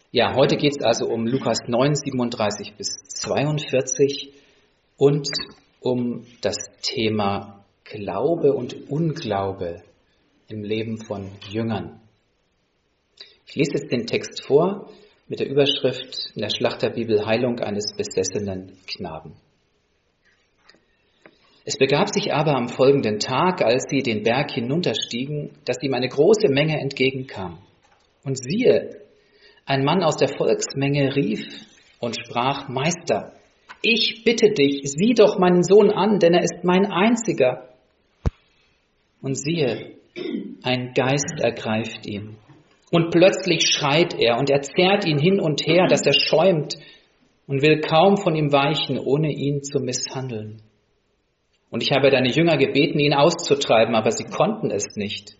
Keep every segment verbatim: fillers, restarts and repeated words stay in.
Ja, heute geht es also um Lukas neun, siebenunddreißig bis zweiundvierzig und um das Thema Glaube und Unglaube im Leben von Jüngern. Ich lese jetzt den Text vor mit der Überschrift in der Schlachterbibel Heilung eines besessenen Knaben. Es begab sich aber am folgenden Tag, als sie den Berg hinunterstiegen, dass ihm eine große Menge entgegenkam. Und siehe, ein Mann aus der Volksmenge rief und sprach: Meister, ich bitte dich, sieh doch meinen Sohn an, denn er ist mein einziger. Und siehe, ein Geist ergreift ihn. Und plötzlich schreit er und er zerrt ihn hin und her, dass er schäumt und will kaum von ihm weichen, ohne ihn zu misshandeln. Und ich habe deine Jünger gebeten, ihn auszutreiben, aber sie konnten es nicht.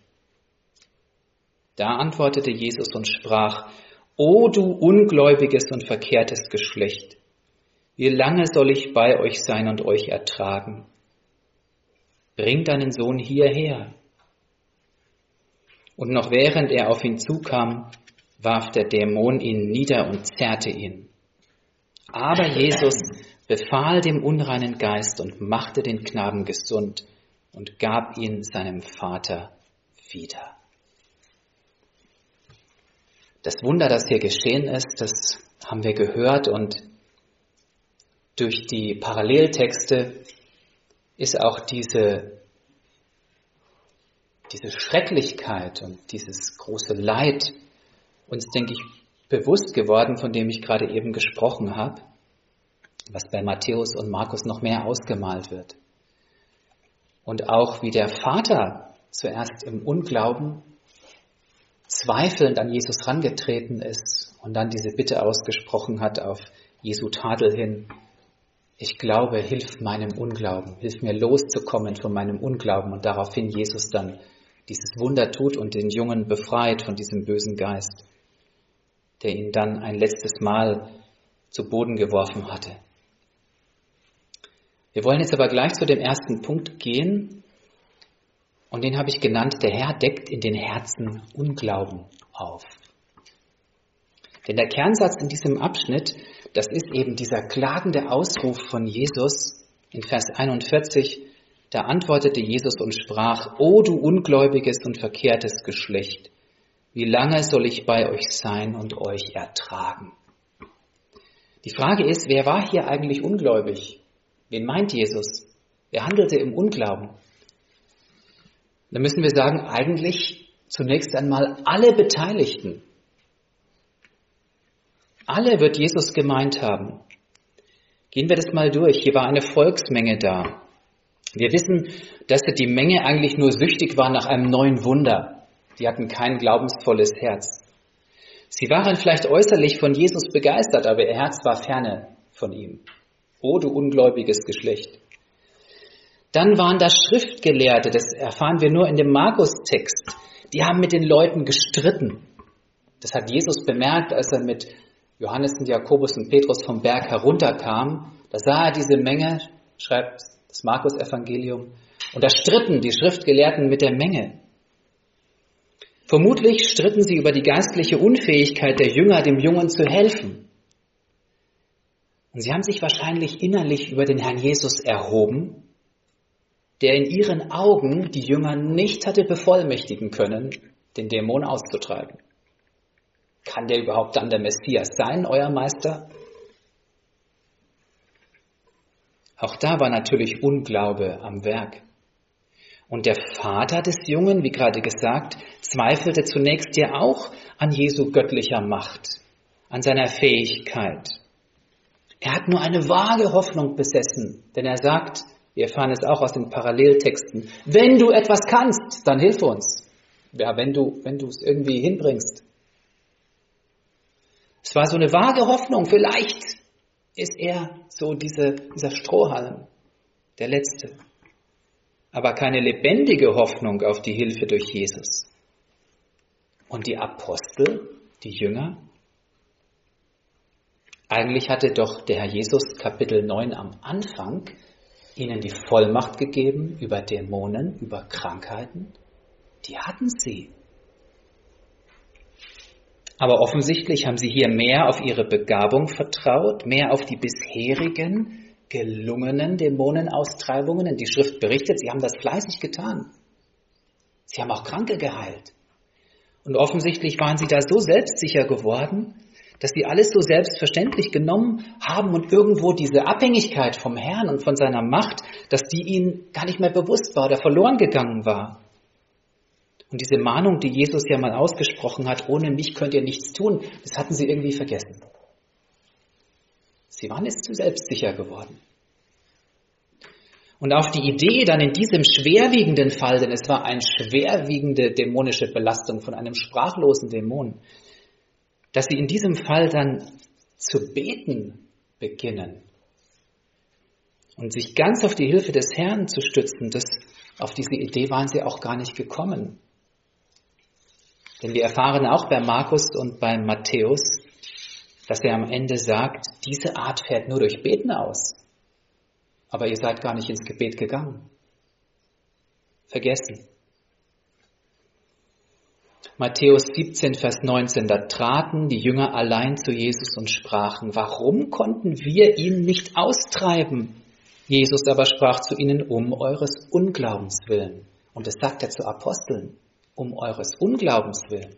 Da antwortete Jesus und sprach: O du ungläubiges und verkehrtes Geschlecht, wie lange soll ich bei euch sein und euch ertragen? Bring deinen Sohn hierher. Und noch während er auf ihn zukam, warf der Dämon ihn nieder und zerrte ihn. Aber Jesus befahl dem unreinen Geist und machte den Knaben gesund und gab ihn seinem Vater wieder. Das Wunder, das hier geschehen ist, das haben wir gehört, und durch die Paralleltexte ist auch diese, diese Schrecklichkeit und dieses große Leid uns, denke ich, bewusst geworden, von dem ich gerade eben gesprochen habe, was bei Matthäus und Markus noch mehr ausgemalt wird. Und auch wie der Vater zuerst im Unglauben zweifelnd an Jesus herangetreten ist und dann diese Bitte ausgesprochen hat auf Jesu Tadel hin: Ich glaube, hilf meinem Unglauben, hilf mir loszukommen von meinem Unglauben. Und daraufhin Jesus dann dieses Wunder tut und den Jungen befreit von diesem bösen Geist, der ihn dann ein letztes Mal zu Boden geworfen hatte. Wir wollen jetzt aber gleich zu dem ersten Punkt gehen, und den habe ich genannt: Der Herr deckt in den Herzen Unglauben auf. Denn der Kernsatz in diesem Abschnitt, das ist eben dieser klagende Ausruf von Jesus in Vers einundvierzig. Da antwortete Jesus und sprach: O du ungläubiges und verkehrtes Geschlecht, wie lange soll ich bei euch sein und euch ertragen? Die Frage ist, wer war hier eigentlich ungläubig? Wen meint Jesus? Wer handelte im Unglauben? Da müssen wir sagen, eigentlich zunächst einmal alle Beteiligten. Alle wird Jesus gemeint haben. Gehen wir das mal durch. Hier war eine Volksmenge da. Wir wissen, dass die Menge eigentlich nur süchtig war nach einem neuen Wunder. Die hatten kein glaubensvolles Herz. Sie waren vielleicht äußerlich von Jesus begeistert, aber ihr Herz war ferne von ihm. O du ungläubiges Geschlecht. Dann waren da Schriftgelehrte, das erfahren wir nur in dem Markus-Text. Die haben mit den Leuten gestritten. Das hat Jesus bemerkt, als er mit Johannes und Jakobus und Petrus vom Berg herunterkam. Da sah er diese Menge, schreibt das Markus-Evangelium, und da stritten die Schriftgelehrten mit der Menge. Vermutlich stritten sie über die geistliche Unfähigkeit der Jünger, dem Jungen zu helfen. Und sie haben sich wahrscheinlich innerlich über den Herrn Jesus erhoben, der in ihren Augen die Jünger nicht hatte bevollmächtigen können, den Dämon auszutreiben. Kann der überhaupt dann der Messias sein, euer Meister? Auch da war natürlich Unglaube am Werk. Und der Vater des Jungen, wie gerade gesagt, zweifelte zunächst ja auch an Jesu göttlicher Macht, an seiner Fähigkeit. Er hat nur eine vage Hoffnung besessen, denn er sagt, wir erfahren es auch aus den Paralleltexten: Wenn du etwas kannst, dann hilf uns. Ja, wenn du, wenn du es irgendwie hinbringst. Es war so eine vage Hoffnung, vielleicht ist er so diese, dieser Strohhalm, der Letzte. Aber keine lebendige Hoffnung auf die Hilfe durch Jesus. Und die Apostel, die Jünger? Eigentlich hatte doch der Herr Jesus Kapitel neun am Anfang ihnen die Vollmacht gegeben über Dämonen, über Krankheiten. Die hatten sie. Aber offensichtlich haben sie hier mehr auf ihre Begabung vertraut, mehr auf die bisherigen gelungenen Dämonenaustreibungen. Denn die Schrift berichtet, sie haben das fleißig getan. Sie haben auch Kranke geheilt. Und offensichtlich waren sie da so selbstsicher geworden, dass sie alles so selbstverständlich genommen haben und irgendwo diese Abhängigkeit vom Herrn und von seiner Macht, dass die ihnen gar nicht mehr bewusst war oder verloren gegangen war. Und diese Mahnung, die Jesus ja mal ausgesprochen hat, ohne mich könnt ihr nichts tun, das hatten sie irgendwie vergessen. Sie waren jetzt zu selbstsicher geworden. Und auf die Idee, dann in diesem schwerwiegenden Fall, denn es war eine schwerwiegende dämonische Belastung von einem sprachlosen Dämon, dass sie in diesem Fall dann zu beten beginnen und sich ganz auf die Hilfe des Herrn zu stützen, das, auf diese Idee waren sie auch gar nicht gekommen. Denn wir erfahren auch bei Markus und bei Matthäus, dass er am Ende sagt, diese Art fährt nur durch Beten aus. Aber ihr seid gar nicht ins Gebet gegangen. Vergessen. Matthäus siebzehn, Vers neunzehn, da traten die Jünger allein zu Jesus und sprachen, warum konnten wir ihn nicht austreiben? Jesus aber sprach zu ihnen, um eures Unglaubens willen. Und das sagt er zu Aposteln, um eures Unglaubens willen.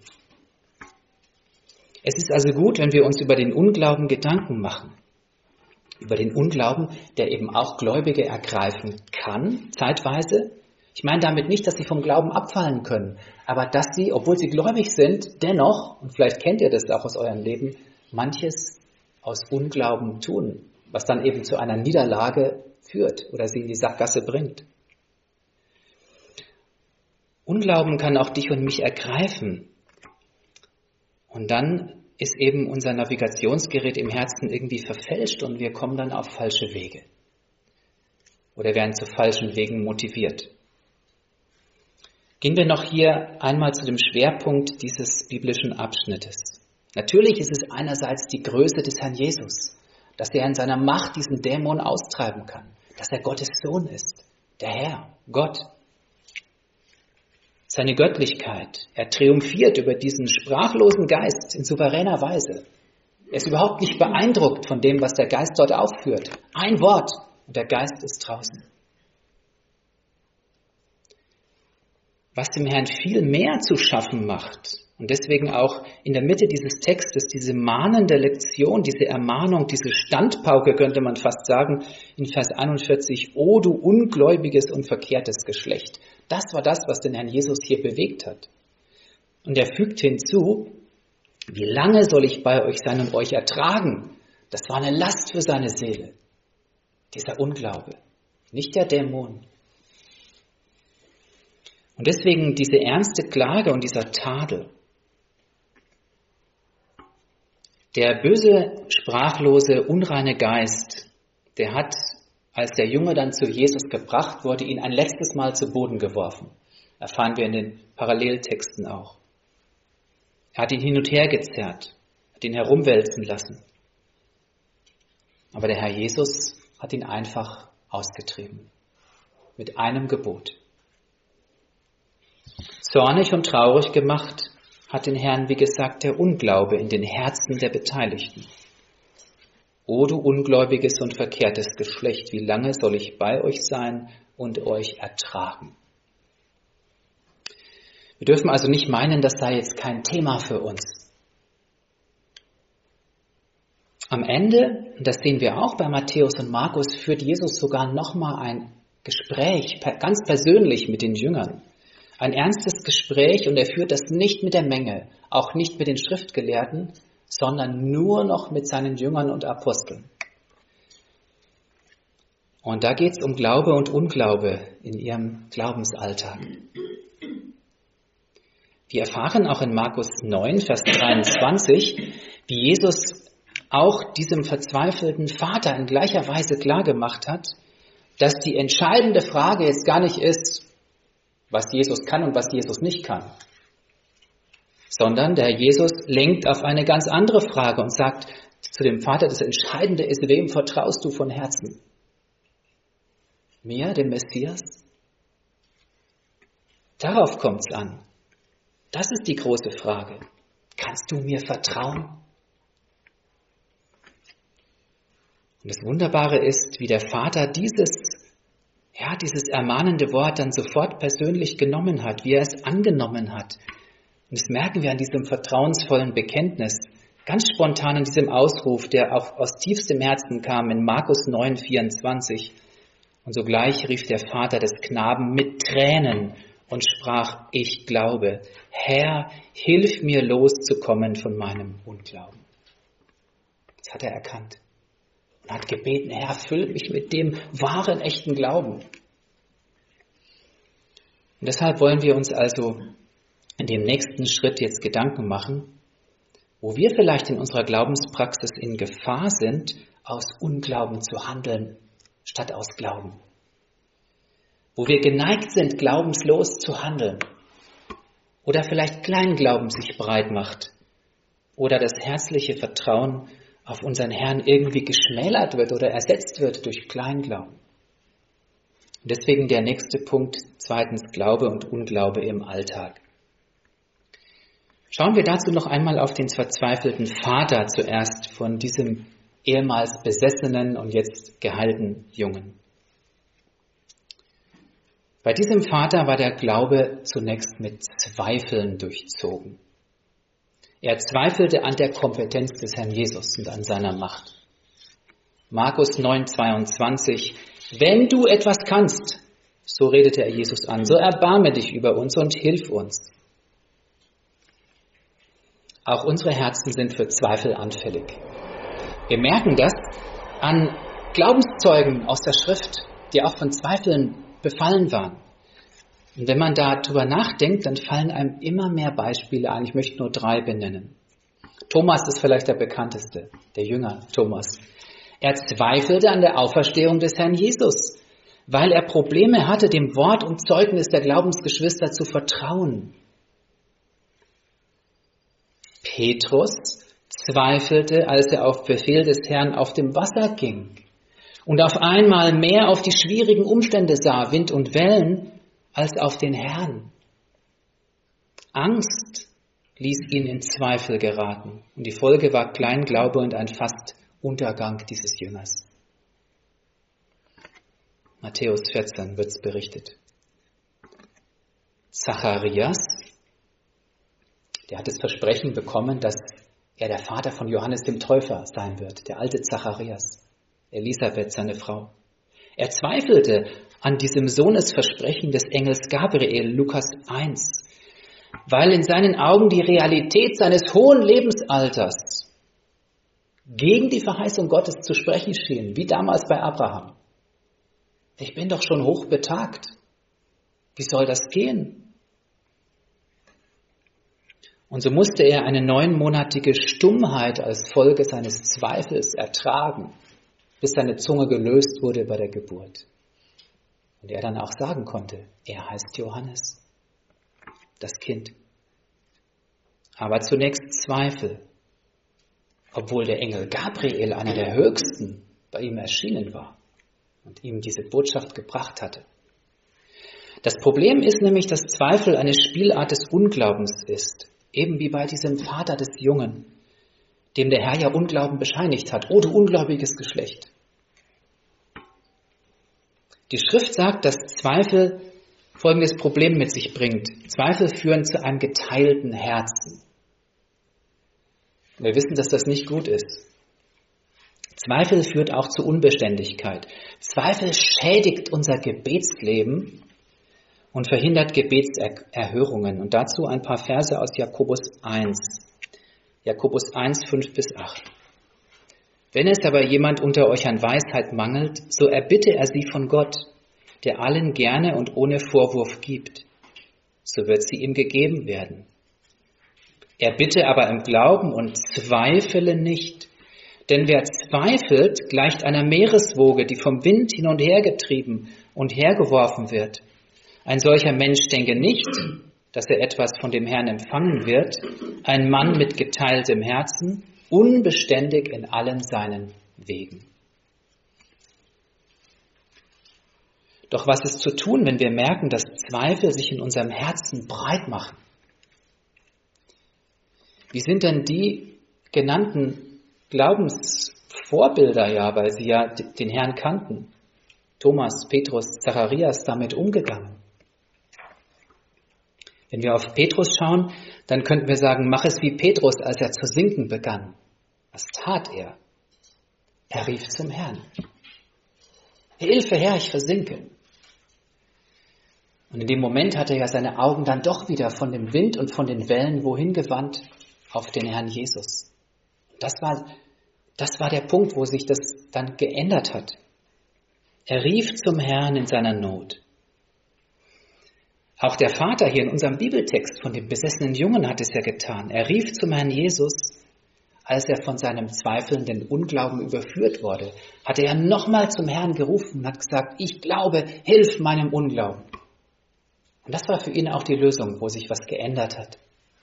Es ist also gut, wenn wir uns über den Unglauben Gedanken machen. Über den Unglauben, der eben auch Gläubige ergreifen kann, zeitweise. Ich meine damit nicht, dass sie vom Glauben abfallen können, aber dass sie, obwohl sie gläubig sind, dennoch, und vielleicht kennt ihr das auch aus eurem Leben, manches aus Unglauben tun, was dann eben zu einer Niederlage führt oder sie in die Sackgasse bringt. Unglauben kann auch dich und mich ergreifen. Und dann ist eben unser Navigationsgerät im Herzen irgendwie verfälscht und wir kommen dann auf falsche Wege. Oder werden zu falschen Wegen motiviert. Gehen wir noch hier einmal zu dem Schwerpunkt dieses biblischen Abschnittes. Natürlich ist es einerseits die Größe des Herrn Jesus, dass er in seiner Macht diesen Dämon austreiben kann, dass er Gottes Sohn ist, der Herr, Gott. Seine Göttlichkeit, er triumphiert über diesen sprachlosen Geist in souveräner Weise. Er ist überhaupt nicht beeindruckt von dem, was der Geist dort aufführt. Ein Wort und der Geist ist draußen. Was dem Herrn viel mehr zu schaffen macht und deswegen auch in der Mitte dieses Textes diese mahnende Lektion, diese Ermahnung, diese Standpauke könnte man fast sagen, in Vers einundvierzig, O du ungläubiges und verkehrtes Geschlecht. Das war das, was den Herrn Jesus hier bewegt hat. Und er fügt hinzu, wie lange soll ich bei euch sein und euch ertragen? Das war eine Last für seine Seele, dieser Unglaube, nicht der Dämon. Und deswegen diese ernste Klage und dieser Tadel. Der böse, sprachlose, unreine Geist, der hat, als der Junge dann zu Jesus gebracht wurde, ihn ein letztes Mal zu Boden geworfen. Erfahren wir in den Paralleltexten auch. Er hat ihn hin und her gezerrt, hat ihn herumwälzen lassen. Aber der Herr Jesus hat ihn einfach ausgetrieben. Mit einem Gebot. Zornig und traurig gemacht hat den Herrn, wie gesagt, der Unglaube in den Herzen der Beteiligten. O du ungläubiges und verkehrtes Geschlecht, wie lange soll ich bei euch sein und euch ertragen? Wir dürfen also nicht meinen, das sei jetzt kein Thema für uns. Am Ende, und das sehen wir auch bei Matthäus und Markus, führt Jesus sogar nochmal ein Gespräch, ganz persönlich mit den Jüngern. Ein ernstes Gespräch und er führt das nicht mit der Menge, auch nicht mit den Schriftgelehrten, sondern nur noch mit seinen Jüngern und Aposteln. Und da geht es um Glaube und Unglaube in ihrem Glaubensalltag. Wir erfahren auch in Markus neun, Vers dreiundzwanzig, wie Jesus auch diesem verzweifelten Vater in gleicher Weise klargemacht hat, dass die entscheidende Frage jetzt gar nicht ist, was Jesus kann und was Jesus nicht kann, sondern der Herr Jesus lenkt auf eine ganz andere Frage und sagt zu dem Vater, das Entscheidende ist, wem vertraust du von Herzen? Mir, dem Messias? Darauf kommt es an. Das ist die große Frage. Kannst du mir vertrauen? Und das Wunderbare ist, wie der Vater dieses, ja, dieses ermahnende Wort dann sofort persönlich genommen hat, wie er es angenommen hat. Und das merken wir an diesem vertrauensvollen Bekenntnis, ganz spontan an diesem Ausruf, der auch aus tiefstem Herzen kam in Markus neun, vierundzwanzig. Und sogleich rief der Vater des Knaben mit Tränen und sprach, ich glaube, Herr, hilf mir loszukommen von meinem Unglauben. Das hat er erkannt. Er hat gebeten, Herr, füll mich mit dem wahren, echten Glauben. Und deshalb wollen wir uns also in dem nächsten Schritt jetzt Gedanken machen, wo wir vielleicht in unserer Glaubenspraxis in Gefahr sind, aus Unglauben zu handeln, statt aus Glauben. Wo wir geneigt sind, glaubenslos zu handeln. Oder vielleicht Kleinglauben sich breit macht. Oder das herzliche Vertrauen auf unseren Herrn irgendwie geschmälert wird oder ersetzt wird durch Kleinglauben. Und deswegen der nächste Punkt, zweitens Glaube und Unglaube im Alltag. Schauen wir dazu noch einmal auf den verzweifelten Vater zuerst von diesem ehemals besessenen und jetzt geheilten Jungen. Bei diesem Vater war der Glaube zunächst mit Zweifeln durchzogen. Er zweifelte an der Kompetenz des Herrn Jesus und an seiner Macht. Markus neun, zweiundzwanzig, wenn du etwas kannst, so redete er Jesus an, so erbarme dich über uns und hilf uns. Auch unsere Herzen sind für Zweifel anfällig. Wir merken das an Glaubenszeugen aus der Schrift, die auch von Zweifeln befallen waren. Und wenn man darüber nachdenkt, dann fallen einem immer mehr Beispiele ein. Ich möchte nur drei benennen. Thomas ist vielleicht der bekannteste, der Jünger Thomas. Er zweifelte an der Auferstehung des Herrn Jesus, weil er Probleme hatte, dem Wort und Zeugnis der Glaubensgeschwister zu vertrauen. Petrus zweifelte, als er auf Befehl des Herrn auf dem Wasser ging und auf einmal mehr auf die schwierigen Umstände sah, Wind und Wellen, als auf den Herrn. Angst ließ ihn in Zweifel geraten und die Folge war Kleinglaube und ein fast Untergang dieses Jüngers. Matthäus vierzehn wird es berichtet. Zacharias, der hat das Versprechen bekommen, dass er der Vater von Johannes dem Täufer sein wird, der alte Zacharias, Elisabeth, seine Frau. Er zweifelte an diesem Sohnesversprechen des Engels Gabriel, Lukas eins, weil in seinen Augen die Realität seines hohen Lebensalters gegen die Verheißung Gottes zu sprechen schien, wie damals bei Abraham. Ich bin doch schon hochbetagt. Wie soll das gehen? Und so musste er eine neunmonatige Stummheit als Folge seines Zweifels ertragen, bis seine Zunge gelöst wurde bei der Geburt. Und er dann auch sagen konnte, er heißt Johannes, das Kind. Aber zunächst Zweifel, obwohl der Engel Gabriel, einer der Höchsten, bei ihm erschienen war und ihm diese Botschaft gebracht hatte. Das Problem ist nämlich, dass Zweifel eine Spielart des Unglaubens ist, eben wie bei diesem Vater des Jungen, dem der Herr ja Unglauben bescheinigt hat. O du ungläubiges Geschlecht. Die Schrift sagt, dass Zweifel folgendes Problem mit sich bringt. Zweifel führen zu einem geteilten Herzen. Wir wissen, dass das nicht gut ist. Zweifel führt auch zu Unbeständigkeit. Zweifel schädigt unser Gebetsleben und verhindert Gebetserhörungen. Und dazu ein paar Verse aus Jakobus eins. Jakobus eins, fünf bis acht. Wenn es aber jemand unter euch an Weisheit mangelt, so erbitte er sie von Gott, der allen gerne und ohne Vorwurf gibt. So wird sie ihm gegeben werden. Er bitte aber im Glauben und zweifele nicht. Denn wer zweifelt, gleicht einer Meereswoge, die vom Wind hin und her getrieben und hergeworfen wird. Ein solcher Mensch denke nicht, dass er etwas von dem Herrn empfangen wird, ein Mann mit geteiltem Herzen, unbeständig in allen seinen Wegen. Doch was ist zu tun, wenn wir merken, dass Zweifel sich in unserem Herzen breit machen? Wie sind denn die genannten Glaubensvorbilder, ja, weil sie ja den Herrn kannten, Thomas, Petrus, Zacharias, damit umgegangen? Wenn wir auf Petrus schauen, dann könnten wir sagen, mach es wie Petrus, als er zu sinken begann. Was tat er? Er rief zum Herrn. Hilfe, Herr, ich versinke. Und in dem Moment hat er ja seine Augen dann doch wieder von dem Wind und von den Wellen wohin gewandt? Auf den Herrn Jesus. Das war, das war der Punkt, wo sich das dann geändert hat. Er rief zum Herrn in seiner Not. Auch der Vater hier in unserem Bibeltext von dem besessenen Jungen hat es ja getan. Er rief zum Herrn Jesus, als er von seinem zweifelnden Unglauben überführt wurde, hat er nochmal zum Herrn gerufen und hat gesagt, ich glaube, hilf meinem Unglauben. Und das war für ihn auch die Lösung, wo sich was geändert hat.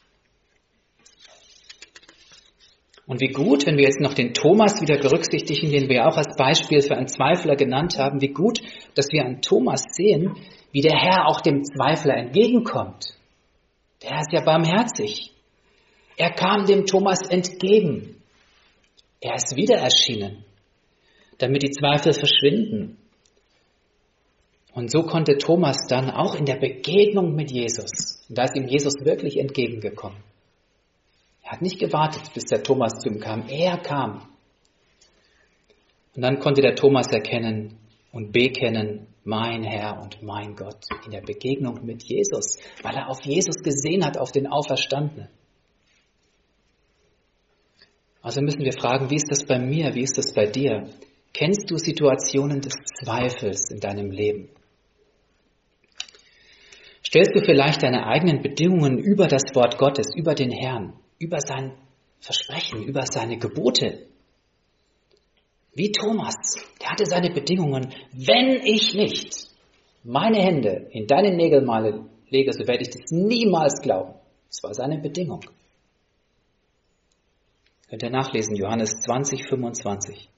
Und wie gut, wenn wir jetzt noch den Thomas wieder berücksichtigen, den wir auch als Beispiel für einen Zweifler genannt haben, wie gut, dass wir an Thomas sehen, wie der Herr auch dem Zweifler entgegenkommt. Der Herr ist ja barmherzig. Er kam dem Thomas entgegen. Er ist wieder erschienen, damit die Zweifel verschwinden. Und so konnte Thomas dann auch in der Begegnung mit Jesus, und da ist ihm Jesus wirklich entgegengekommen. Er hat nicht gewartet, bis der Thomas zu ihm kam. Er kam. Und dann konnte der Thomas erkennen und bekennen, mein Herr und mein Gott, in der Begegnung mit Jesus, weil er auf Jesus gesehen hat, auf den Auferstandenen. Also müssen wir fragen, wie ist das bei mir, wie ist das bei dir? Kennst du Situationen des Zweifels in deinem Leben? Stellst du vielleicht deine eigenen Bedingungen über das Wort Gottes, über den Herrn, über sein Versprechen, über seine Gebote? Wie Thomas, der hatte seine Bedingungen, wenn ich nicht meine Hände in deine Nägelmale lege, so werde ich das niemals glauben. Das war seine Bedingung. Könnt ihr nachlesen, Johannes zwanzig, fünfundzwanzig.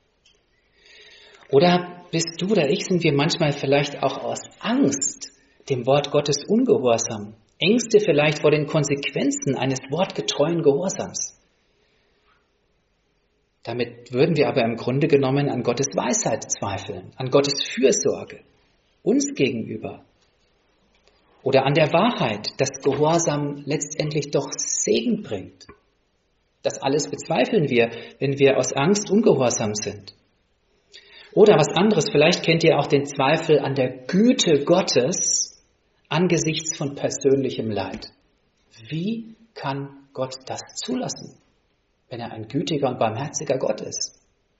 Oder bist du oder ich, sind wir manchmal vielleicht auch aus Angst dem Wort Gottes ungehorsam? Ängste vielleicht vor den Konsequenzen eines wortgetreuen Gehorsams. Damit würden wir aber im Grunde genommen an Gottes Weisheit zweifeln, an Gottes Fürsorge, uns gegenüber. Oder an der Wahrheit, dass Gehorsam letztendlich doch Segen bringt. Das alles bezweifeln wir, wenn wir aus Angst ungehorsam sind. Oder was anderes, vielleicht kennt ihr auch den Zweifel an der Güte Gottes angesichts von persönlichem Leid. Wie kann Gott das zulassen, wenn er ein gütiger und barmherziger Gott ist?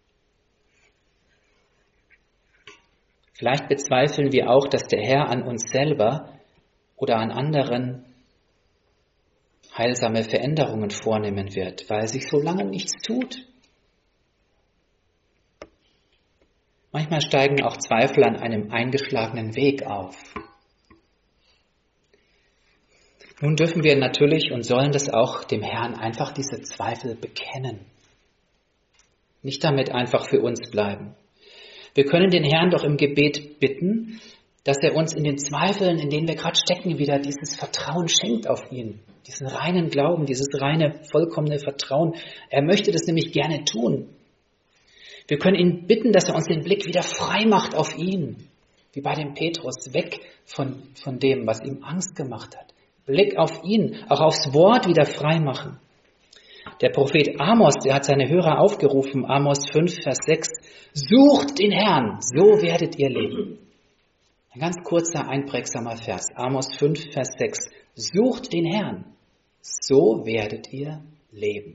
Vielleicht bezweifeln wir auch, dass der Herr an uns selber oder an anderen heilsame Veränderungen vornehmen wird, weil sich so lange nichts tut. Manchmal steigen auch Zweifel an einem eingeschlagenen Weg auf. Nun dürfen wir natürlich und sollen das auch dem Herrn einfach diese Zweifel bekennen. Nicht damit einfach für uns bleiben. Wir können den Herrn doch im Gebet bitten, dass er uns in den Zweifeln, in denen wir gerade stecken, wieder dieses Vertrauen schenkt auf ihn. Diesen reinen Glauben, dieses reine, vollkommene Vertrauen. Er möchte das nämlich gerne tun. Wir können ihn bitten, dass er uns den Blick wieder frei macht auf ihn. Wie bei dem Petrus, weg von, von dem, was ihm Angst gemacht hat. Blick auf ihn, auch aufs Wort wieder frei machen. Der Prophet Amos, der hat seine Hörer aufgerufen, Amos fünf, Vers sechs, sucht den Herrn, so werdet ihr leben. Ein ganz kurzer, einprägsamer Vers, Amos fünf, Vers sechs, sucht den Herrn, so werdet ihr leben.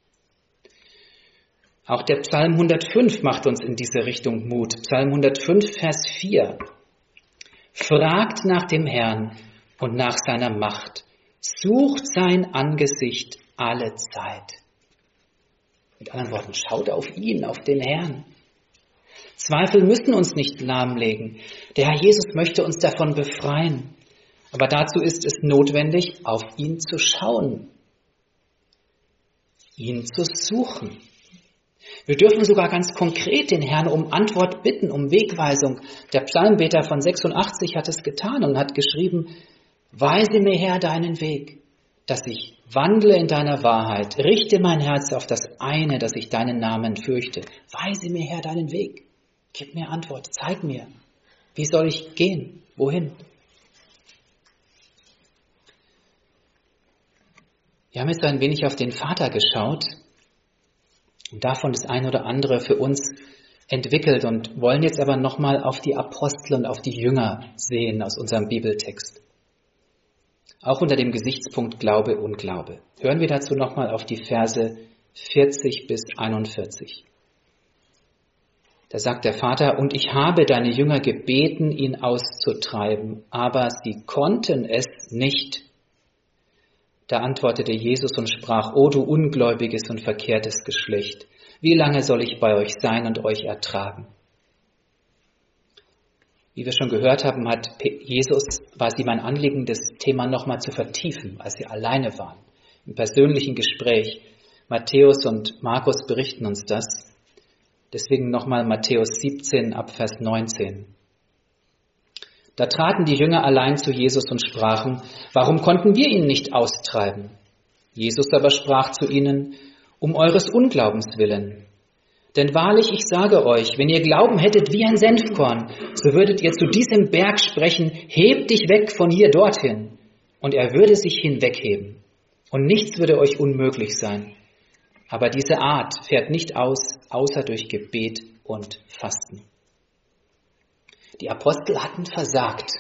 Auch der Psalm hundertfünf macht uns in diese Richtung Mut. Psalm hundertfünf, Vers vier, fragt nach dem Herrn und nach seiner Macht, sucht sein Angesicht alle Zeit. Mit anderen Worten, schaut auf ihn, auf den Herrn. Zweifel müssen uns nicht lahmlegen. Der Herr Jesus möchte uns davon befreien. Aber dazu ist es notwendig, auf ihn zu schauen, ihn zu suchen. Wir dürfen sogar ganz konkret den Herrn um Antwort bitten, um Wegweisung. Der Psalmbeter von sechsundachtzig hat es getan und hat geschrieben, weise mir, Herr, deinen Weg, dass ich wandle in deiner Wahrheit, richte mein Herz auf das eine, dass ich deinen Namen fürchte. Weise mir, Herr, deinen Weg. Gib mir Antwort, zeig mir. Wie soll ich gehen? Wohin? Wir haben jetzt ein wenig auf den Vater geschaut und davon das eine oder andere für uns entwickelt und wollen jetzt aber nochmal auf die Apostel und auf die Jünger sehen aus unserem Bibeltext. Auch unter dem Gesichtspunkt Glaube, Unglaube. Hören wir dazu nochmal auf die Verse vierzig bis einundvierzig. Da sagt der Vater, und ich habe deine Jünger gebeten, ihn auszutreiben, aber sie konnten es nicht. Da antwortete Jesus und sprach, O du ungläubiges und verkehrtes Geschlecht, wie lange soll ich bei euch sein und euch ertragen? Wie wir schon gehört haben, hat Jesus, war es ihm ein Anliegen, das Thema nochmal zu vertiefen, als sie alleine waren, im persönlichen Gespräch. Matthäus und Markus berichten uns das. Deswegen nochmal Matthäus siebzehn ab Vers neunzehn. Da traten die Jünger allein zu Jesus und sprachen, warum konnten wir ihn nicht austreiben? Jesus aber sprach zu ihnen, um eures Unglaubens willen. Denn wahrlich, ich sage euch, wenn ihr Glauben hättet wie ein Senfkorn, so würdet ihr zu diesem Berg sprechen, heb dich weg von hier dorthin. Und er würde sich hinwegheben. Und nichts würde euch unmöglich sein. Aber diese Art fährt nicht aus, außer durch Gebet und Fasten. Die Apostel hatten versagt.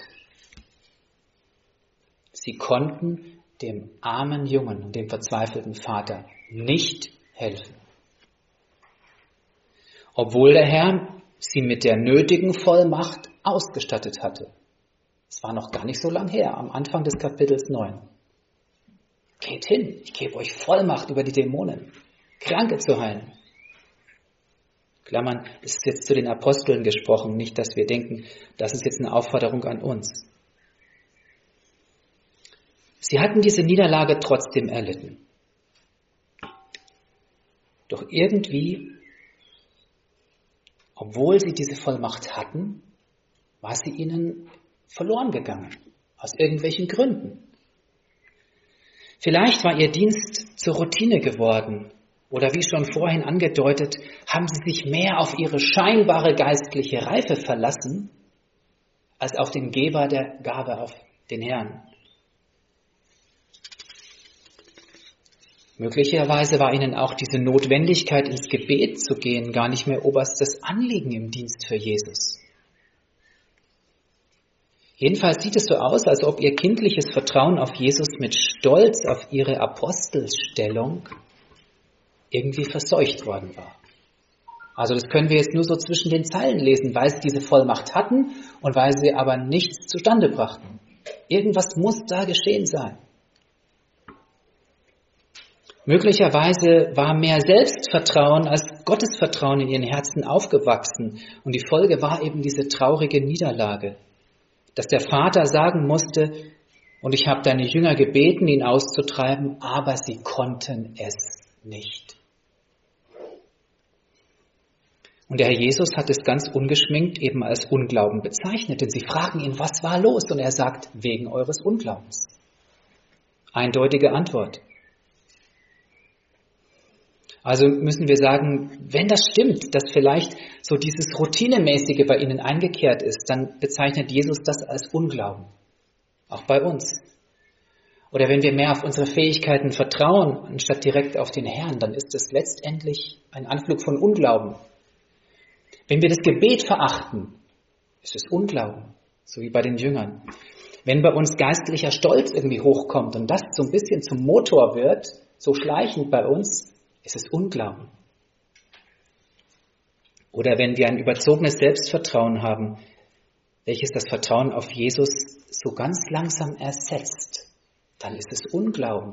Sie konnten dem armen Jungen und dem verzweifelten Vater nicht helfen. Obwohl der Herr sie mit der nötigen Vollmacht ausgestattet hatte. Es war noch gar nicht so lang her, am Anfang des Kapitels neun. Geht hin, ich gebe euch Vollmacht über die Dämonen, Kranke zu heilen. Klammern, es ist jetzt zu den Aposteln gesprochen, nicht, dass wir denken, das ist jetzt eine Aufforderung an uns. Sie hatten diese Niederlage trotzdem erlitten. Doch irgendwie, obwohl sie diese Vollmacht hatten, war sie ihnen verloren gegangen, aus irgendwelchen Gründen. Vielleicht war ihr Dienst zur Routine geworden. Oder wie schon vorhin angedeutet, haben sie sich mehr auf ihre scheinbare geistliche Reife verlassen, als auf den Geber der Gabe, auf den Herrn. Möglicherweise war ihnen auch diese Notwendigkeit, ins Gebet zu gehen, gar nicht mehr oberstes Anliegen im Dienst für Jesus. Jedenfalls sieht es so aus, als ob ihr kindliches Vertrauen auf Jesus mit Stolz auf ihre Apostelstellung irgendwie verseucht worden war. Also das können wir jetzt nur so zwischen den Zeilen lesen, weil sie diese Vollmacht hatten und weil sie aber nichts zustande brachten. Irgendwas muss da geschehen sein. Möglicherweise war mehr Selbstvertrauen als Gottesvertrauen in ihren Herzen aufgewachsen und die Folge war eben diese traurige Niederlage, dass der Vater sagen musste, und ich habe deine Jünger gebeten, ihn auszutreiben, aber sie konnten es nicht. Und der Herr Jesus hat es ganz ungeschminkt eben als Unglauben bezeichnet, denn sie fragen ihn, was war los? Und er sagt, wegen eures Unglaubens. Eindeutige Antwort. Also müssen wir sagen, wenn das stimmt, dass vielleicht so dieses Routinemäßige bei ihnen eingekehrt ist, dann bezeichnet Jesus das als Unglauben. Auch bei uns. Oder wenn wir mehr auf unsere Fähigkeiten vertrauen, anstatt direkt auf den Herrn, dann ist es letztendlich ein Anflug von Unglauben. Wenn wir das Gebet verachten, ist es Unglauben, so wie bei den Jüngern. Wenn bei uns geistlicher Stolz irgendwie hochkommt und das so ein bisschen zum Motor wird, so schleichend bei uns, ist es Unglauben. Oder wenn wir ein überzogenes Selbstvertrauen haben, welches das Vertrauen auf Jesus so ganz langsam ersetzt, dann ist es Unglauben.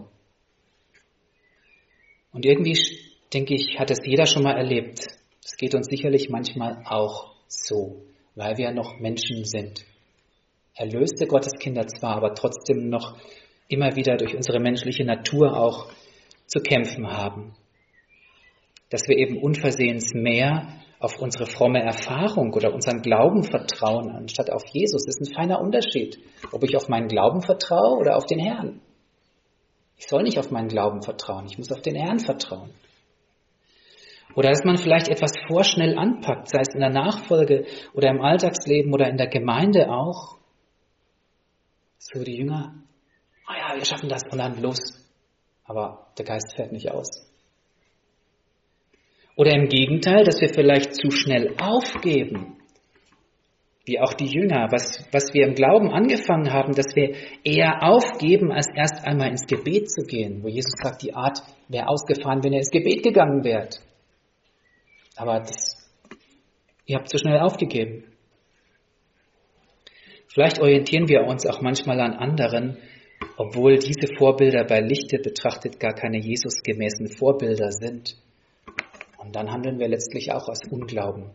Und irgendwie, denke ich, hat es jeder schon mal erlebt. Es geht uns sicherlich manchmal auch so, weil wir noch Menschen sind. Erlöste Gotteskinder zwar, aber trotzdem noch immer wieder durch unsere menschliche Natur auch zu kämpfen haben. Dass wir eben unversehens mehr auf unsere fromme Erfahrung oder unseren Glauben vertrauen, anstatt auf Jesus. Das ist ein feiner Unterschied, ob ich auf meinen Glauben vertraue oder auf den Herrn. Ich soll nicht auf meinen Glauben vertrauen, ich muss auf den Herrn vertrauen. Oder dass man vielleicht etwas vorschnell anpackt, sei es in der Nachfolge oder im Alltagsleben oder in der Gemeinde auch. So die Jünger, ah oh ja, wir schaffen das und dann los. Aber der Geist fährt nicht aus. Oder im Gegenteil, dass wir vielleicht zu schnell aufgeben, wie auch die Jünger, was, was wir im Glauben angefangen haben, dass wir eher aufgeben, als erst einmal ins Gebet zu gehen, wo Jesus sagt, die Art wäre ausgefahren, wenn ihr ins Gebet gegangen wärt. Aber das, ihr habt zu schnell aufgegeben. Vielleicht orientieren wir uns auch manchmal an anderen, obwohl diese Vorbilder bei Lichte betrachtet gar keine Jesusgemäßen Vorbilder sind. Und dann handeln wir letztlich auch aus Unglauben.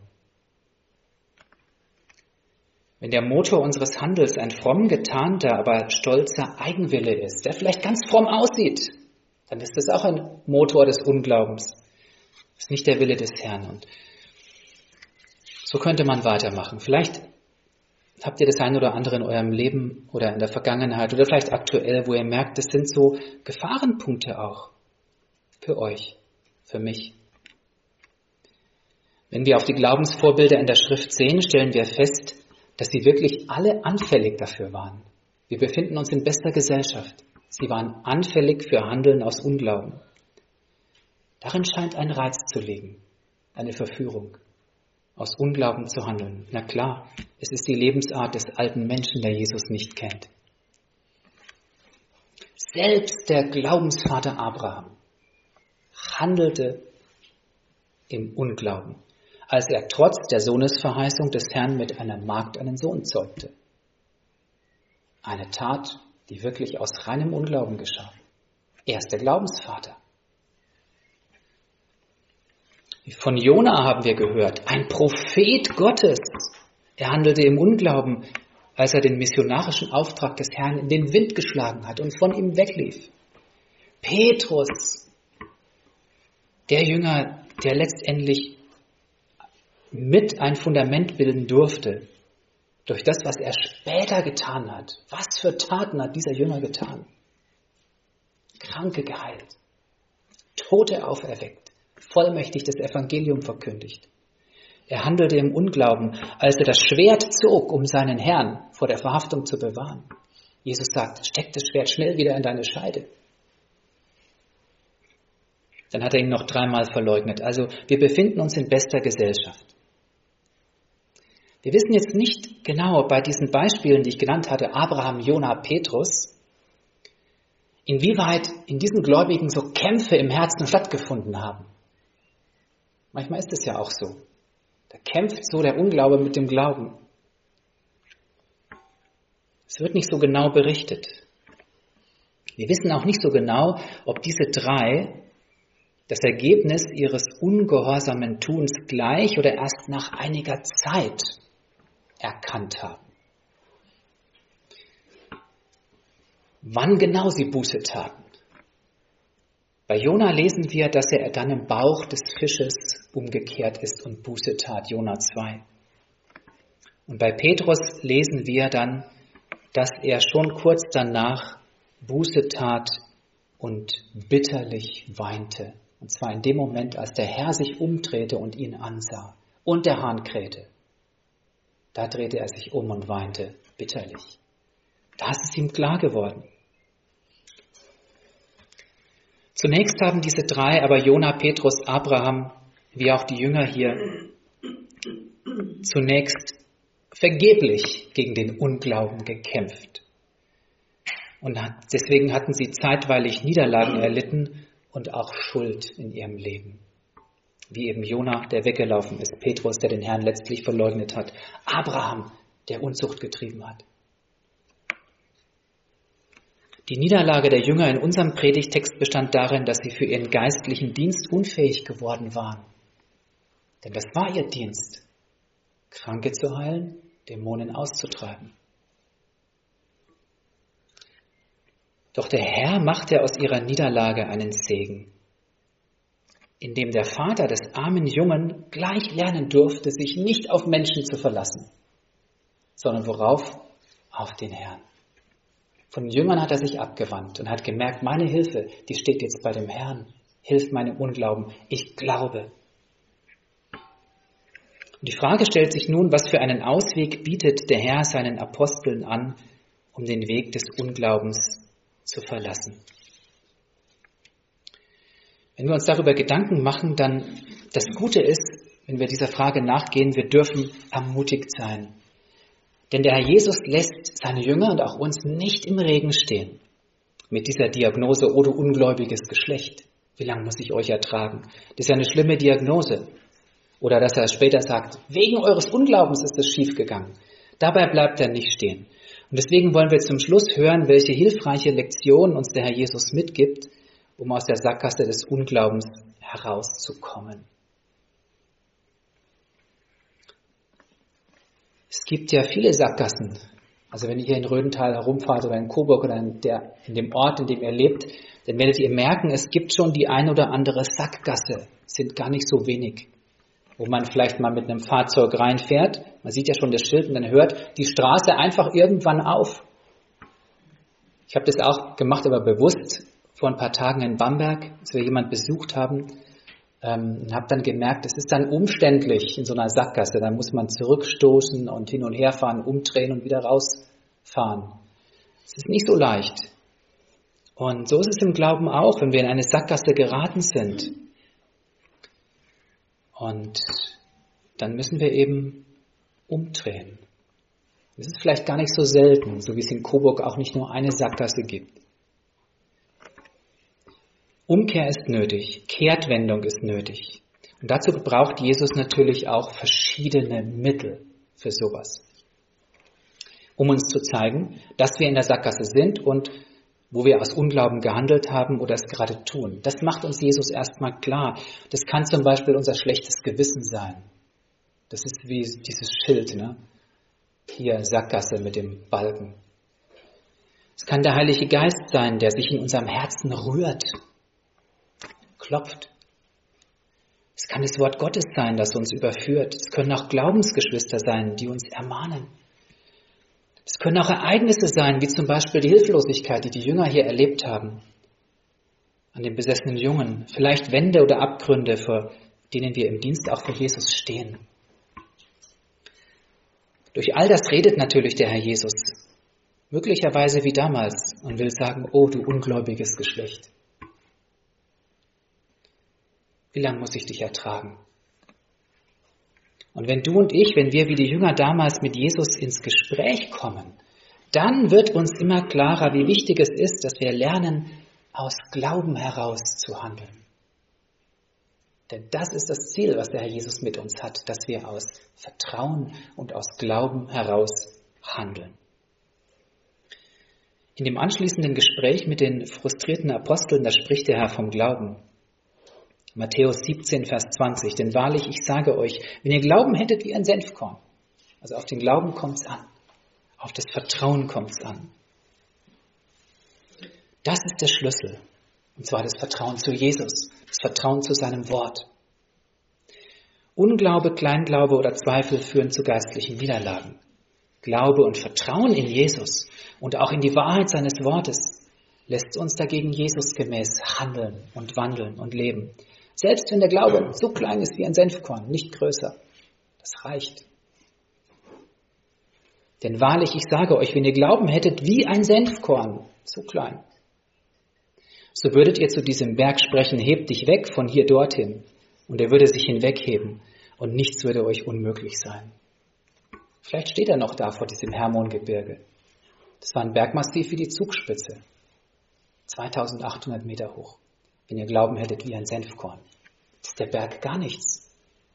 Wenn der Motor unseres Handels ein fromm getarnter, aber stolzer Eigenwille ist, der vielleicht ganz fromm aussieht, dann ist das auch ein Motor des Unglaubens. Das ist nicht der Wille des Herrn. Und so könnte man weitermachen. Vielleicht habt ihr das ein oder andere in eurem Leben oder in der Vergangenheit oder vielleicht aktuell, wo ihr merkt, das sind so Gefahrenpunkte auch für euch, für mich. Wenn wir auf die Glaubensvorbilder in der Schrift sehen, stellen wir fest, dass sie wirklich alle anfällig dafür waren. Wir befinden uns in bester Gesellschaft. Sie waren anfällig für Handeln aus Unglauben. Darin scheint ein Reiz zu liegen, eine Verführung, aus Unglauben zu handeln. Na klar, es ist die Lebensart des alten Menschen, der Jesus nicht kennt. Selbst der Glaubensvater Abraham handelte im Unglauben, als er trotz der Sohnesverheißung des Herrn mit einer Magd einen Sohn zeugte. Eine Tat, die wirklich aus reinem Unglauben geschah. Er ist der Glaubensvater. Von Jona haben wir gehört, ein Prophet Gottes. Er handelte im Unglauben, als er den missionarischen Auftrag des Herrn in den Wind geschlagen hat und von ihm weglief. Petrus, der Jünger, der letztendlich mit ein Fundament bilden durfte, durch das, was er später getan hat. Was für Taten hat dieser Jünger getan? Kranke geheilt, Tote auferweckt, vollmächtig das Evangelium verkündigt. Er handelte im Unglauben, als er das Schwert zog, um seinen Herrn vor der Verhaftung zu bewahren. Jesus sagt, steck das Schwert schnell wieder in deine Scheide. Dann hat er ihn noch dreimal verleugnet. Also wir befinden uns in bester Gesellschaft. Wir wissen jetzt nicht genau bei diesen Beispielen, die ich genannt hatte, Abraham, Jona, Petrus, inwieweit in diesen Gläubigen so Kämpfe im Herzen stattgefunden haben. Manchmal ist es ja auch so. Da kämpft so der Unglaube mit dem Glauben. Es wird nicht so genau berichtet. Wir wissen auch nicht so genau, ob diese drei das Ergebnis ihres ungehorsamen Tuns gleich oder erst nach einiger Zeit erkannt haben. Wann genau sie Buße taten. Bei Jona lesen wir, dass er dann im Bauch des Fisches umgekehrt ist und Buße tat, Jona zwei. Und bei Petrus lesen wir dann, dass er schon kurz danach Buße tat und bitterlich weinte. Und zwar in dem Moment, als der Herr sich umdrehte und ihn ansah und der Hahn krähte. Da drehte er sich um und weinte bitterlich. Da ist es ihm klar geworden. Zunächst haben diese drei, aber Jona, Petrus, Abraham, wie auch die Jünger hier, zunächst vergeblich gegen den Unglauben gekämpft. Und deswegen hatten sie zeitweilig Niederlagen erlitten und auch Schuld in ihrem Leben. Wie eben Jona, der weggelaufen ist, Petrus, der den Herrn letztlich verleugnet hat, Abraham, der Unzucht getrieben hat. Die Niederlage der Jünger in unserem Predigtext bestand darin, dass sie für ihren geistlichen Dienst unfähig geworden waren. Denn das war ihr Dienst, Kranke zu heilen, Dämonen auszutreiben. Doch der Herr machte aus ihrer Niederlage einen Segen, indem der Vater des armen Jungen gleich lernen durfte, sich nicht auf Menschen zu verlassen, sondern worauf? Auf den Herrn. Von den Jüngern hat er sich abgewandt und hat gemerkt, meine Hilfe, die steht jetzt bei dem Herrn. Hilf meinem Unglauben. Ich glaube. Und die Frage stellt sich nun, was für einen Ausweg bietet der Herr seinen Aposteln an, um den Weg des Unglaubens zu verlassen. Wenn wir uns darüber Gedanken machen, dann das Gute ist, wenn wir dieser Frage nachgehen, wir dürfen ermutigt sein. Denn der Herr Jesus lässt seine Jünger und auch uns nicht im Regen stehen. Mit dieser Diagnose, oh du ungläubiges Geschlecht, wie lange muss ich euch ertragen? Das ist ja eine schlimme Diagnose. Oder dass er später sagt, wegen eures Unglaubens ist es schiefgegangen. Dabei bleibt er nicht stehen. Und deswegen wollen wir zum Schluss hören, welche hilfreiche Lektion uns der Herr Jesus mitgibt, um aus der Sackgasse des Unglaubens herauszukommen. Es gibt ja viele Sackgassen. Also wenn ihr hier in Rödental herumfahrt oder in Coburg oder in, der, in dem Ort, in dem ihr lebt, dann werdet ihr merken, es gibt schon die ein oder andere Sackgasse. Es sind gar nicht so wenig. Wo man vielleicht mal mit einem Fahrzeug reinfährt, man sieht ja schon das Schild und dann hört die Straße einfach irgendwann auf. Ich habe das auch gemacht, aber bewusst vor ein paar Tagen in Bamberg, als wir jemanden besucht haben, ähm, und habe dann gemerkt, es ist dann umständlich in so einer Sackgasse. Da muss man zurückstoßen und hin und her fahren, umdrehen und wieder rausfahren. Es ist nicht so leicht. Und so ist es im Glauben auch, wenn wir in eine Sackgasse geraten sind. Und dann müssen wir eben umdrehen. Das ist vielleicht gar nicht so selten, so wie es in Coburg auch nicht nur eine Sackgasse gibt. Umkehr ist nötig, Kehrtwendung ist nötig. Und dazu braucht Jesus natürlich auch verschiedene Mittel für sowas. Um uns zu zeigen, dass wir in der Sackgasse sind und wo wir aus Unglauben gehandelt haben oder es gerade tun. Das macht uns Jesus erstmal klar. Das kann zum Beispiel unser schlechtes Gewissen sein. Das ist wie dieses Schild, ne? Hier Sackgasse mit dem Balken. Es kann der Heilige Geist sein, der sich in unserem Herzen rührt, klopft. Es kann das Wort Gottes sein, das uns überführt. Es können auch Glaubensgeschwister sein, die uns ermahnen. Es können auch Ereignisse sein, wie zum Beispiel die Hilflosigkeit, die die Jünger hier erlebt haben, an den besessenen Jungen. Vielleicht Wände oder Abgründe, vor denen wir im Dienst auch für Jesus stehen. Durch all das redet natürlich der Herr Jesus, möglicherweise wie damals, und will sagen, oh du ungläubiges Geschlecht. Wie lange muss ich dich ertragen? Und wenn du und ich, wenn wir wie die Jünger damals mit Jesus ins Gespräch kommen, dann wird uns immer klarer, wie wichtig es ist, dass wir lernen, aus Glauben heraus zu handeln. Denn das ist das Ziel, was der Herr Jesus mit uns hat, dass wir aus Vertrauen und aus Glauben heraus handeln. In dem anschließenden Gespräch mit den frustrierten Aposteln, da spricht der Herr vom Glauben. Matthäus siebzehn, Vers zwanzig, denn wahrlich, ich sage euch, wenn ihr Glauben hättet wie ein Senfkorn, also auf den Glauben kommt es an, auf das Vertrauen kommt es an. Das ist der Schlüssel, und zwar das Vertrauen zu Jesus, das Vertrauen zu seinem Wort. Unglaube, Kleinglaube oder Zweifel führen zu geistlichen Niederlagen. Glaube und Vertrauen in Jesus und auch in die Wahrheit seines Wortes lässt uns dagegen Jesus gemäß handeln und wandeln und leben. Selbst wenn der Glaube so klein ist wie ein Senfkorn, nicht größer. Das reicht. Denn wahrlich, ich sage euch, wenn ihr Glauben hättet wie ein Senfkorn, so klein, so würdet ihr zu diesem Berg sprechen, hebt dich weg von hier dorthin. Und er würde sich hinwegheben und nichts würde euch unmöglich sein. Vielleicht steht er noch da vor diesem Hermongebirge. Das war ein Bergmassiv wie die Zugspitze. zweitausendachthundert Meter hoch. Wenn ihr Glauben hättet wie ein Senfkorn, ist der Berg gar nichts.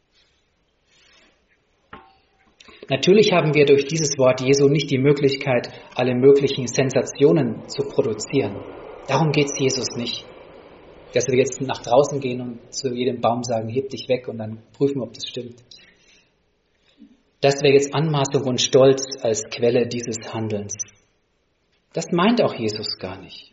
Natürlich haben wir durch dieses Wort Jesu nicht die Möglichkeit, alle möglichen Sensationen zu produzieren. Darum geht es Jesus nicht. Dass wir jetzt nach draußen gehen und zu jedem Baum sagen, heb dich weg und dann prüfen, ob das stimmt. Das wäre jetzt Anmaßung und Stolz als Quelle dieses Handelns. Das meint auch Jesus gar nicht.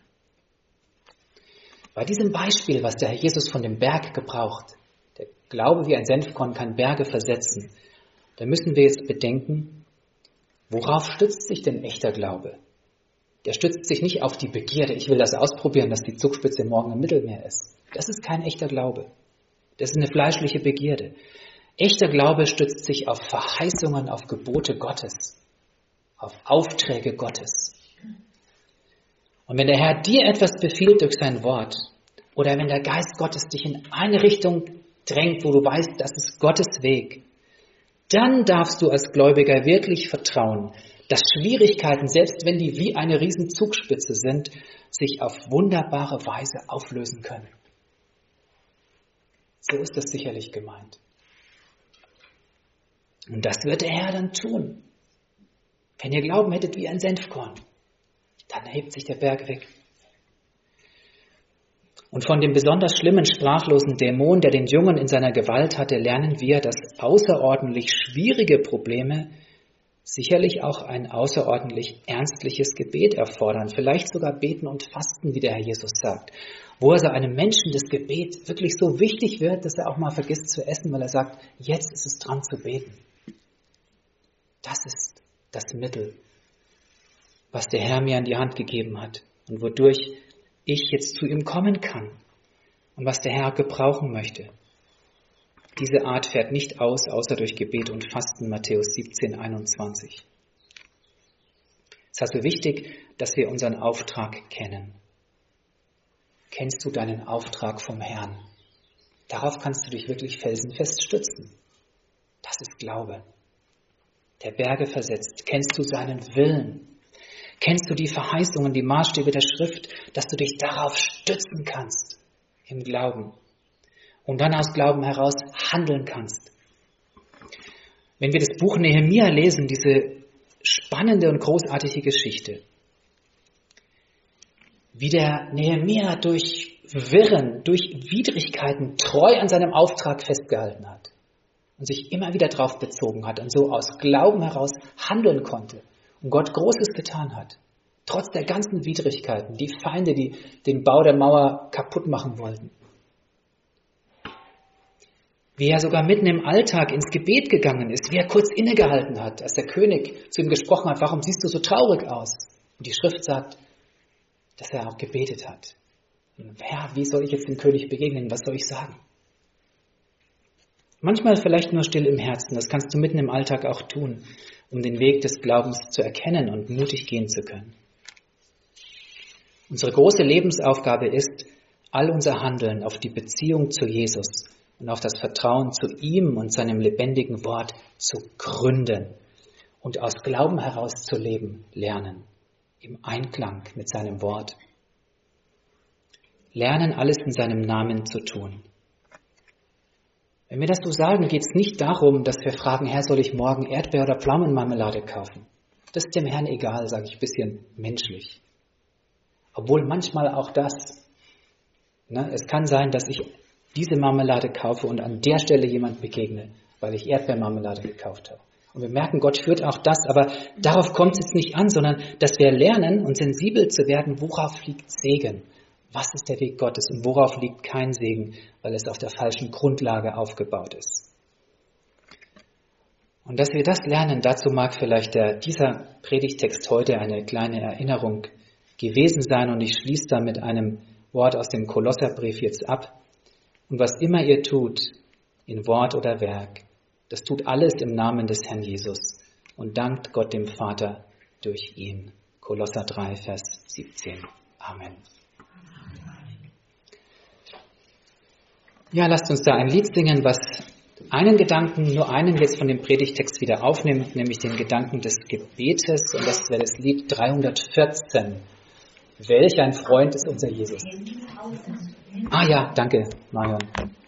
Bei diesem Beispiel, was der Herr Jesus von dem Berg gebraucht, der Glaube wie ein Senfkorn kann Berge versetzen, da müssen wir jetzt bedenken, worauf stützt sich denn echter Glaube? Der stützt sich nicht auf die Begierde, ich will das ausprobieren, dass die Zugspitze morgen im Mittelmeer ist. Das ist kein echter Glaube. Das ist eine fleischliche Begierde. Echter Glaube stützt sich auf Verheißungen, auf Gebote Gottes, auf Aufträge Gottes. Und wenn der Herr dir etwas befiehlt durch sein Wort, oder wenn der Geist Gottes dich in eine Richtung drängt, wo du weißt, das ist Gottes Weg, dann darfst du als Gläubiger wirklich vertrauen, dass Schwierigkeiten, selbst wenn die wie eine riesen Zugspitze sind, sich auf wunderbare Weise auflösen können. So ist das sicherlich gemeint. Und das wird der Herr dann tun. Wenn ihr Glauben hättet wie ein Senfkorn, dann hebt sich der Berg weg. Und von dem besonders schlimmen, sprachlosen Dämon, der den Jungen in seiner Gewalt hatte, lernen wir, dass außerordentlich schwierige Probleme sicherlich auch ein außerordentlich ernstliches Gebet erfordern. Vielleicht sogar Beten und Fasten, wie der Herr Jesus sagt. Wo also einem Menschen das Gebet wirklich so wichtig wird, dass er auch mal vergisst zu essen, weil er sagt, jetzt ist es dran zu beten. Das ist das Mittel, was der Herr mir an die Hand gegeben hat und wodurch ich jetzt zu ihm kommen kann und was der Herr gebrauchen möchte. Diese Art fährt nicht aus, außer durch Gebet und Fasten, Matthäus siebzehn, einundzwanzig. Es ist also wichtig, dass wir unseren Auftrag kennen. Kennst du deinen Auftrag vom Herrn? Darauf kannst du dich wirklich felsenfest stützen. Das ist Glaube. Der Berge versetzt. Kennst du seinen Willen? Kennst du die Verheißungen, die Maßstäbe der Schrift, dass du dich darauf stützen kannst im Glauben und dann aus Glauben heraus handeln kannst? Wenn wir das Buch Nehemia lesen, diese spannende und großartige Geschichte, wie der Nehemia durch Wirren, durch Widrigkeiten treu an seinem Auftrag festgehalten hat und sich immer wieder darauf bezogen hat und so aus Glauben heraus handeln konnte und Gott Großes getan hat, trotz der ganzen Widrigkeiten, die Feinde, die den Bau der Mauer kaputt machen wollten. Wie er sogar mitten im Alltag ins Gebet gegangen ist, wie er kurz innegehalten hat, als der König zu ihm gesprochen hat, warum siehst du so traurig aus? Und die Schrift sagt, dass er auch gebetet hat. Und Herr, wie soll ich jetzt dem König begegnen? Was soll ich sagen? Manchmal vielleicht nur still im Herzen, das kannst du mitten im Alltag auch tun, um den Weg des Glaubens zu erkennen und mutig gehen zu können. Unsere große Lebensaufgabe ist, all unser Handeln auf die Beziehung zu Jesus und auf das Vertrauen zu ihm und seinem lebendigen Wort zu gründen und aus Glauben heraus zu leben, lernen, im Einklang mit seinem Wort. Lernen, alles in seinem Namen zu tun. Wenn wir das so sagen, geht es nicht darum, dass wir fragen, Herr, soll ich morgen Erdbeer- oder Pflaumenmarmelade kaufen? Das ist dem Herrn egal, sage ich ein bisschen menschlich. Obwohl manchmal auch das. Ne, es kann sein, dass ich diese Marmelade kaufe und an der Stelle jemand begegne, weil ich Erdbeermarmelade gekauft habe. Und wir merken, Gott führt auch das, aber darauf kommt es jetzt nicht an, sondern dass wir lernen und sensibel zu werden, worauf liegt Segen? Was ist der Weg Gottes und worauf liegt kein Segen, weil es auf der falschen Grundlage aufgebaut ist? Und dass wir das lernen, dazu mag vielleicht der, dieser Predigtext heute eine kleine Erinnerung gewesen sein und ich schließe da mit einem Wort aus dem Kolosserbrief jetzt ab. Und was immer ihr tut, in Wort oder Werk, das tut alles im Namen des Herrn Jesus und dankt Gott dem Vater durch ihn. Kolosser drei, Vers siebzehn. Amen. Ja, lasst uns da ein Lied singen, was einen Gedanken, nur einen jetzt von dem Predigtext wieder aufnimmt, nämlich den Gedanken des Gebetes. Und das wäre das Lied dreihundertvierzehn. Welch ein Freund ist unser Jesus. Ah ja, danke, Marion.